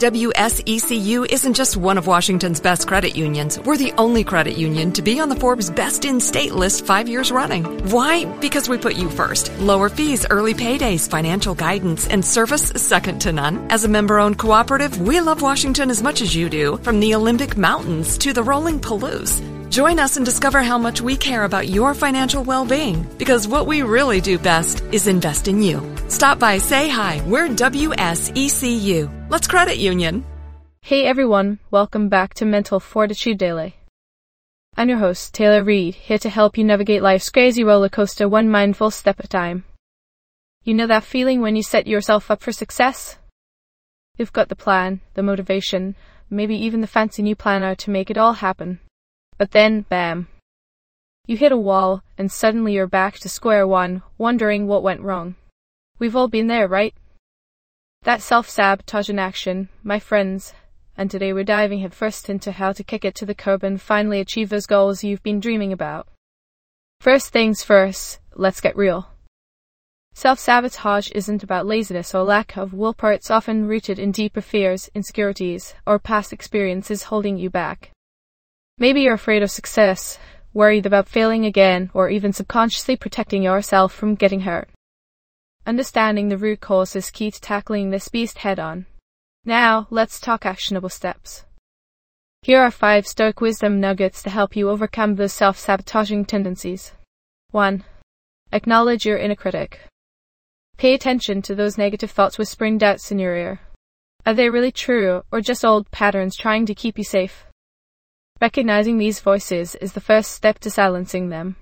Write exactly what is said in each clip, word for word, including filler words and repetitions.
W S E C U isn't just one of Washington's best credit unions. We're the only credit union to be on the Forbes Best in State list five years running. Why? Because we put you first. Lower fees, early paydays, financial guidance, and service second to none. As a member-owned cooperative, we love Washington as much as you do, from the Olympic Mountains to the rolling Palouse. Join us and discover how much we care about your financial well-being, because what we really do best is invest in you. Stop by, say hi. We're W S E C U. Let's credit union. Hey everyone, welcome back to Mental Fortitude Daily. I'm your host, Taylor Reed, here to help you navigate life's crazy roller coaster one mindful step at a time. You know that feeling when you set yourself up for success? You've got the plan, the motivation, maybe even the fancy new planner to make it all happen. But then, bam. You hit a wall, and suddenly you're back to square one, wondering what went wrong. We've all been there, right? That self-sabotage in action, my friends, and today we're diving headfirst into how to kick it to the curb and finally achieve those goals you've been dreaming about. First things first, let's get real. Self-sabotage isn't about laziness or lack of willpower. It's often rooted in deeper fears, insecurities, or past experiences holding you back. Maybe you're afraid of success, worried about failing again, or even subconsciously protecting yourself from getting hurt. Understanding the root cause is key to tackling this beast head-on. Now, let's talk actionable steps. Here are five Stoic wisdom nuggets to help you overcome those self-sabotaging tendencies. one. Acknowledge your inner critic. Pay attention to those negative thoughts whispering doubts in your ear. Are they really true, or just old patterns trying to keep you safe? Recognizing these voices is the first step to silencing them.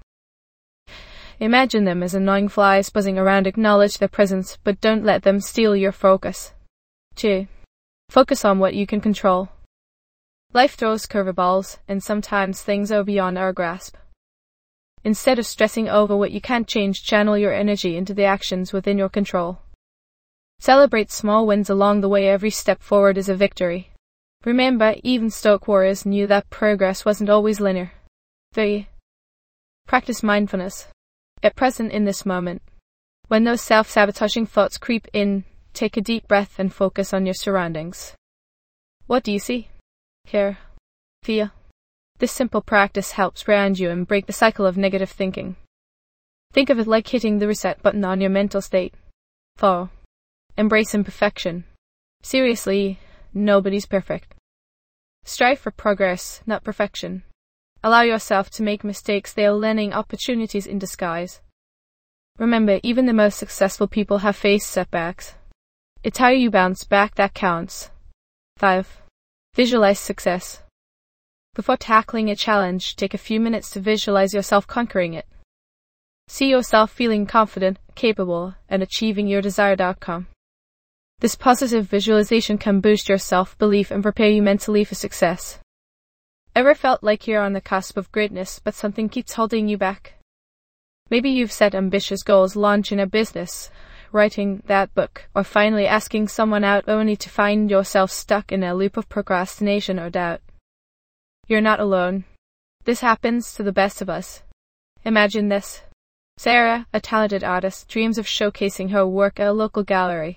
Imagine them as annoying flies buzzing around. Acknowledge their presence, but don't let them steal your focus. two. Focus on what you can control. Life throws curveballs, and sometimes things are beyond our grasp. Instead of stressing over what you can't change, channel your energy into the actions within your control. Celebrate small wins along the way. Every step forward is a victory. Remember, even Stoic warriors knew that progress wasn't always linear. three. Practice mindfulness. Get present in this moment. When those self-sabotaging thoughts creep in, take a deep breath and focus on your surroundings. What do you see? Hear? Feel? This simple practice helps ground you and break the cycle of negative thinking. Think of it like hitting the reset button on your mental state. four. Embrace imperfection. Seriously, nobody's perfect. Strive for progress, not perfection. Allow yourself to make mistakes. They are learning opportunities in disguise. Remember, even the most successful people have faced setbacks. It's how you bounce back that counts. five. Visualize success. Before tackling a challenge, take a few minutes to visualize yourself conquering it. See yourself feeling confident, capable, and achieving your desired outcome. This positive visualization can boost your self-belief and prepare you mentally for success. Ever felt like you're on the cusp of greatness, but something keeps holding you back? Maybe you've set ambitious goals, launching a business, writing that book, or finally asking someone out, only to find yourself stuck in a loop of procrastination or doubt. You're not alone. This happens to the best of us. Imagine this. Sarah, a talented artist, dreams of showcasing her work at a local gallery.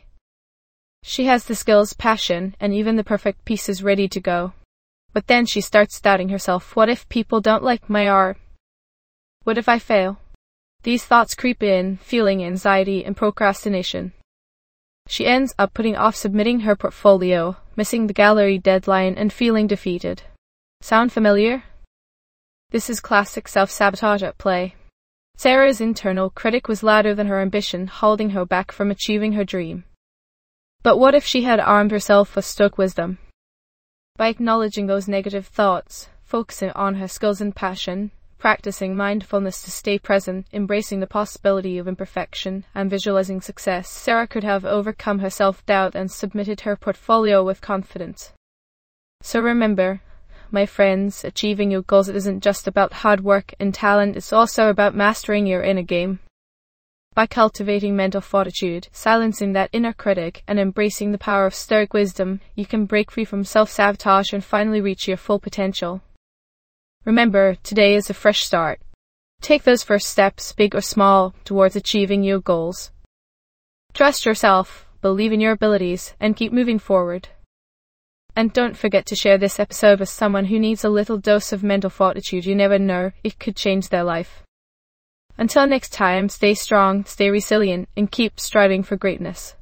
She has the skills, passion, and even the perfect pieces ready to go. But then she starts doubting herself. What if people don't like my art? What if I fail? These thoughts creep in, fueling anxiety and procrastination. She ends up putting off submitting her portfolio, missing the gallery deadline, and feeling defeated. Sound familiar? This is classic self-sabotage at play. Sarah's internal critic was louder than her ambition, holding her back from achieving her dream. But what if she had armed herself with Stoic wisdom? By acknowledging those negative thoughts, focusing on her skills and passion, practicing mindfulness to stay present, embracing the possibility of imperfection, and visualizing success, Sarah could have overcome her self-doubt and submitted her portfolio with confidence. So remember, my friends, achieving your goals isn't just about hard work and talent, it's also about mastering your inner game. By cultivating mental fortitude, silencing that inner critic, and embracing the power of Stoic wisdom, you can break free from self-sabotage and finally reach your full potential. Remember, today is a fresh start. Take those first steps, big or small, towards achieving your goals. Trust yourself, believe in your abilities, and keep moving forward. And don't forget to share this episode with someone who needs a little dose of mental fortitude. You never know, it could change their life. Until next time, stay strong, stay resilient, and keep striving for greatness.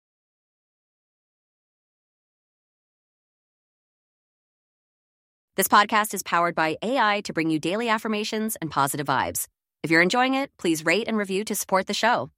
This podcast is powered by A I to bring you daily affirmations and positive vibes. If you're enjoying it, please rate and review to support the show.